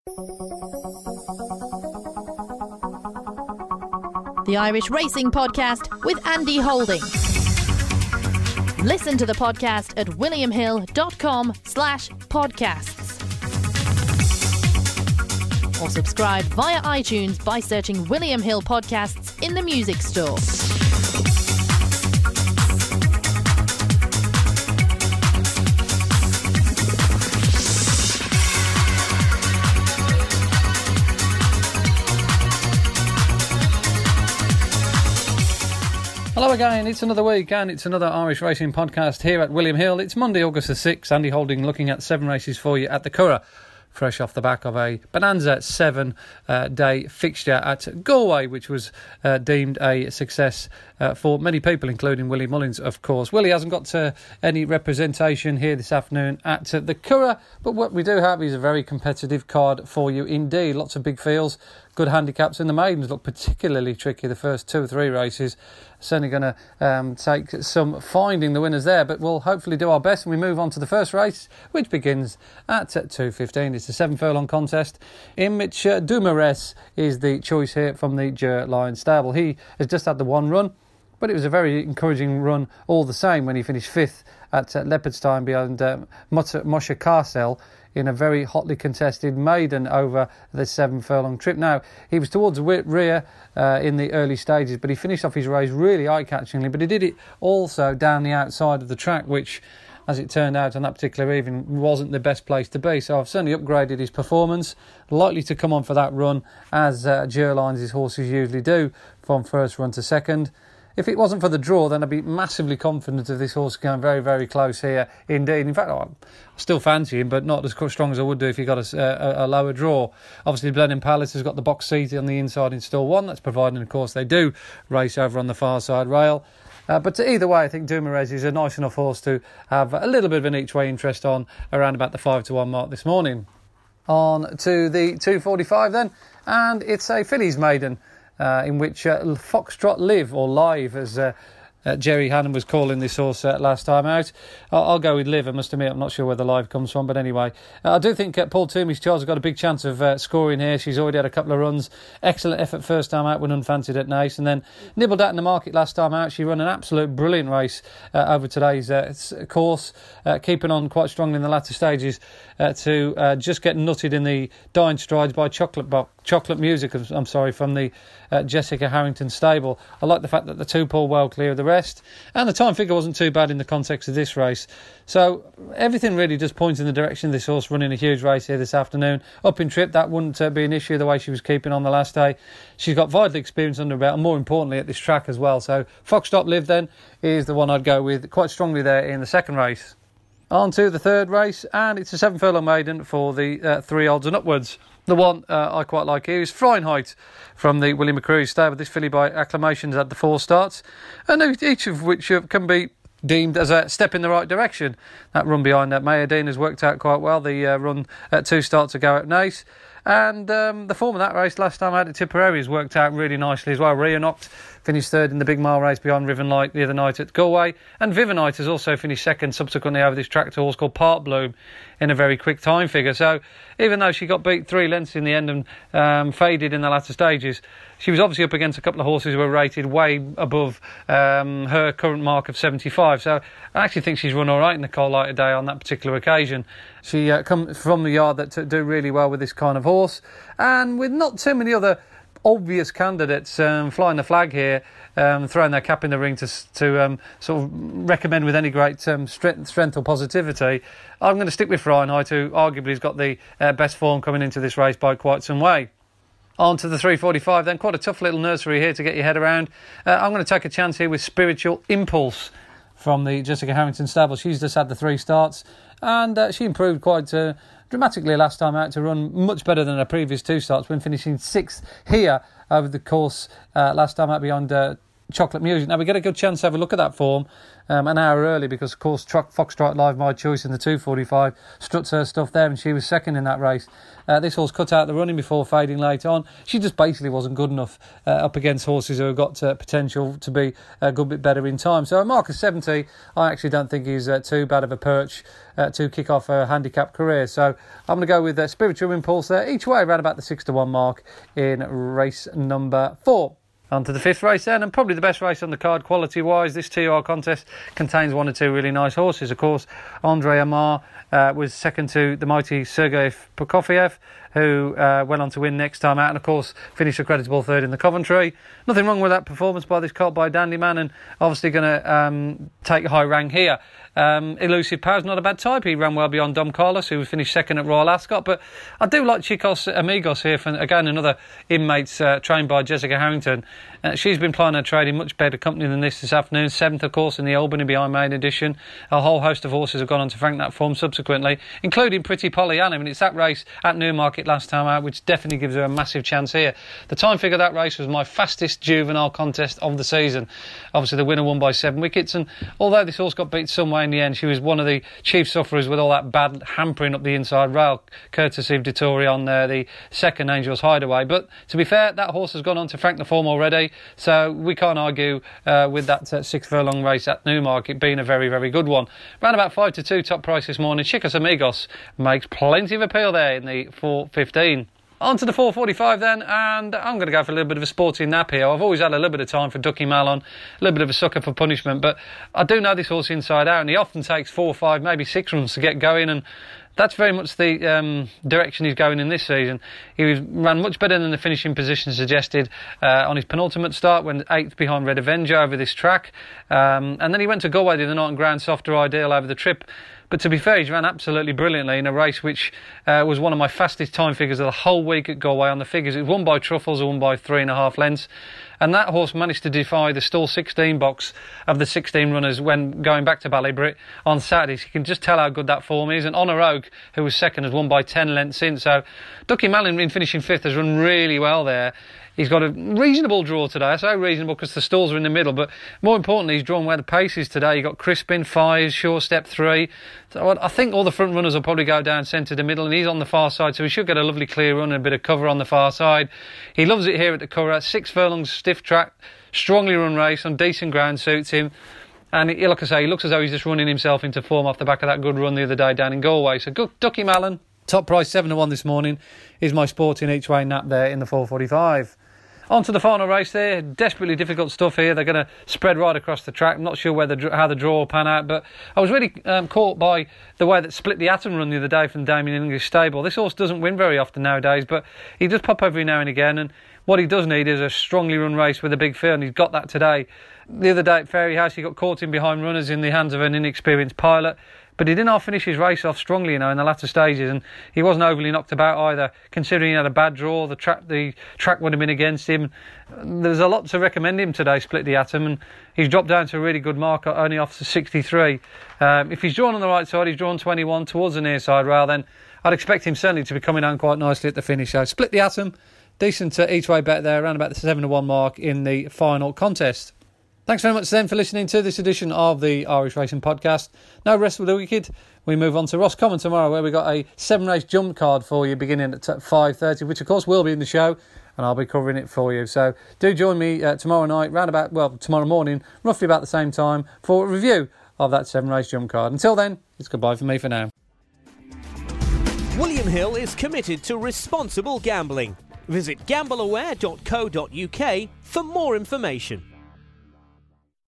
The Irish Racing Podcast with Andy Holding. Listen to the podcast at williamhill.com/podcasts. Or subscribe via iTunes by searching William Hill Podcasts in the music store. Hello again, it's another week and it's another Irish Racing Podcast here at William Hill. It's Monday, August the 6th. Andy Holding looking at 7 races for you at the Curragh, fresh off the back of a Bonanza 7-day fixture at Galway, which was deemed a success for many people, including Willie Mullins, of course. Willie hasn't got any representation here this afternoon at the Curragh, but what we do have is a very competitive card for you indeed. Lots of big fields, good handicaps, and the maidens look particularly tricky. The first 2 or 3 races certainly going to take some finding the winners there, but we'll hopefully do our best. And we move on to the first race, which begins at 2:15. It's a 7-furlong contest in which Dumouriez is the choice here from the Ger Lion stable. He has just had the 1 run, but it was a very encouraging run all the same when he finished 5th at Leopardstown behind Moshe Carcel in a very hotly contested maiden over the 7-furlong trip. Now, he was towards the rear in the early stages, but he finished off his race really eye-catchingly, but he did it also down the outside of the track, which, as it turned out on that particular evening, wasn't the best place to be. So I've certainly upgraded his performance, likely to come on for that run, as Ger Lions' horses usually do, from first run to second. If it wasn't for the draw, then I'd be massively confident of this horse going very, very close here indeed. In fact, I still fancy him, but not as strong as I would do if he got a lower draw. Obviously, Blenheim Palace has got the box seat on the inside in stall 1. That's providing, of course, they do race over on the far side rail. But either way, I think Dumouriez is a nice enough horse to have a little bit of an each-way interest on around about the 5-1 mark this morning. On to the 2:45 then, and it's a fillies maiden, in which Foxtrot Live, or Live, as Jerry Hannon was calling this horse last time out. I'll go with Live, I must admit. I'm not sure where the Live comes from, but anyway. I do think Paul Toomey's Charles has got a big chance of scoring here. She's already had a couple of runs. Excellent effort first time out when unfancied at Naas, and then nibbled out in the market last time out. She ran an absolute brilliant race over today's course, keeping on quite strongly in the latter stages to just get nutted in the dying strides by Chocolate Music, from the Jessica Harrington stable. I like the fact that the 2 pulled well clear of the rest, and the time figure wasn't too bad in the context of this race. So everything really does point in the direction of this horse running a huge race here this afternoon. Up in trip, that wouldn't be an issue the way she was keeping on the last day. She's got vital experience under her belt, and more importantly at this track as well. So Foxtrot Live then is the one I'd go with quite strongly there in the second race. On to the third race, and it's a 7-furlong maiden for the 3 odds and upwards. The one I quite like here is Freiheit from the Willie McCreary stable. This filly by acclamations had the 4 starts, and each of which can be deemed as a step in the right direction. That run behind Mayadeen has worked out quite well. The run at 2 starts ago at Naas. And the form of that race last time I had at Tipperary has worked out really nicely as well. Rio Knocked finished 3rd in the big mile race behind Riven Light the other night at Galway, and Vivenite has also finished 2nd subsequently over this track to a horse called Park Bloom in a very quick time figure. So even though she got beat 3 lengths in the end and faded in the latter stages, she was obviously up against a couple of horses who were rated way above her current mark of 75. So I actually think she's run all right in the cold light of day on that particular occasion. She comes from the yard that do really well with this kind of horse, and with not too many other obvious candidates flying the flag here, throwing their cap in the ring to sort of recommend with any great strength or positivity. I'm going to stick with Freiheit, who arguably has got the best form coming into this race by quite some way. On to the 3:45 then, quite a tough little nursery here to get your head around. I'm going to take a chance here with Spiritual Impulse from the Jessica Harrington stable. She's just had the 3 starts, and she improved quite dramatically last time out to run much better than her previous 2 starts when finishing 6th here over the course last time out behind Chocolate Music. Now, we get a good chance to have a look at that form an hour early because, of course, Foxtrot Live, my choice in the 2:45, struts her stuff there and she was second in that race. This horse cut out the running before fading late on. She just basically wasn't good enough up against horses who have got potential to be a good bit better in time. So a mark of 70, I actually don't think he's too bad of a perch to kick off a handicap career. So I'm going to go with Spiritual Impulse there, each way around about the 6-1 mark in race number 4. On to the 5th race then, and probably the best race on the card quality-wise. This TR contest contains 1 or 2 really nice horses. Of course, Andre Amar was second to the mighty Sergei Prokofiev, who went on to win next time out, and of course finished a creditable third in the Coventry. Nothing wrong with that performance by this colt by Dandyman, and obviously going to take a high rank here. Elusive Power's not a bad type. He ran well beyond Dom Carlos, who finished second at Royal Ascot. But I do like Chicos Amigos here, for again another inmates trained by Jessica Harrington. She's been plying her trade in much better company than this afternoon. 7th, of course, in the Albany behind main edition. A whole host of horses have gone on to frank that form subsequently, including Pretty Pollyanna. I mean, it's that race at Newmarket last time out, which definitely gives her a massive chance here. The time figure of that race was my fastest juvenile contest of the season. Obviously, the winner won by 7 wickets, and although this horse got beat some way in the end, she was one of the chief sufferers with all that bad hampering up the inside rail, courtesy of Dettori on the second Angel's Hideaway. But to be fair, that horse has gone on to frank the form already, so we can't argue with that 6 furlong race at Newmarket being a very, very good one. Round about 5-2 top price this morning. Chicos Amigos makes plenty of appeal there in the 4:15. On to the 4:45 then, and I'm going to go for a little bit of a sporting nap here. I've always had a little bit of time for Ducky Malon, a little bit of a sucker for punishment, but I do know this horse inside out, and he often takes 4, 5, maybe 6 runs to get going, and that's very much the direction he's going in this season. He ran much better than the finishing position suggested on his penultimate start, when 8th behind Red Avenger over this track, and then he went to Galway the other night and ground Softer Ideal over the trip. But to be fair, he's ran absolutely brilliantly in a race which was one of my fastest time figures of the whole week at Galway on the figures. It was won by Truffles, won by 3.5 lengths. And that horse managed to defy the stall 16 box of the 16 runners when going back to Ballybrit on Saturday. So you can just tell how good that form is. And Honor Oak, who was second, has won by 10 lengths in. So Ducky Malin, in finishing 5th, has run really well there. He's got a reasonable draw today. I say reasonable because the stalls are in the middle, but more importantly, he's drawn where the pace is today. You've got Crispin, Fires, Sure Step 3. So I think all the front runners will probably go down centre to middle, and he's on the far side, so he should get a lovely clear run and a bit of cover on the far side. He loves it here at the Curragh. 6 furlongs, stiff track, strongly run race on decent ground suits him. And like I say, he looks as though he's just running himself into form off the back of that good run the other day down in Galway. So good, Ducky Malin, top price 7-1 this morning, is my sporting each way nap there in the 4:45. On to the final race there. Desperately difficult stuff here. They're going to spread right across the track. I'm not sure how the draw will pan out, but I was really caught by the way that Split the Atom run the other day from Damien English stable. This horse doesn't win very often nowadays, but he does pop every now and again, and what he does need is a strongly run race with a big field, and he's got that today. The other day at Fairyhouse, he got caught in behind runners in the hands of an inexperienced pilot, but he didn't half finish his race off strongly, in the latter stages, and he wasn't overly knocked about either. Considering he had a bad draw, the track would have been against him. There's a lot to recommend him today, Split the Atom, and he's dropped down to a really good mark, only off to 63. If he's drawn on the right side, he's drawn 21 towards the near side rail, then I'd expect him certainly to be coming down quite nicely at the finish. So Split the Atom, decent each way bet there, around about the 7-1 mark in the final contest. Thanks very much then for listening to this edition of the Irish Racing Podcast. No rest for the wicked. We move on to Roscommon tomorrow, where we've got a 7-race jump card for you beginning at 5:30, which of course will be in the show, and I'll be covering it for you. So do join me tomorrow night, tomorrow morning, roughly about the same time, for a review of that 7-race jump card. Until then, it's goodbye from me for now. William Hill is committed to responsible gambling. Visit gambleaware.co.uk for more information.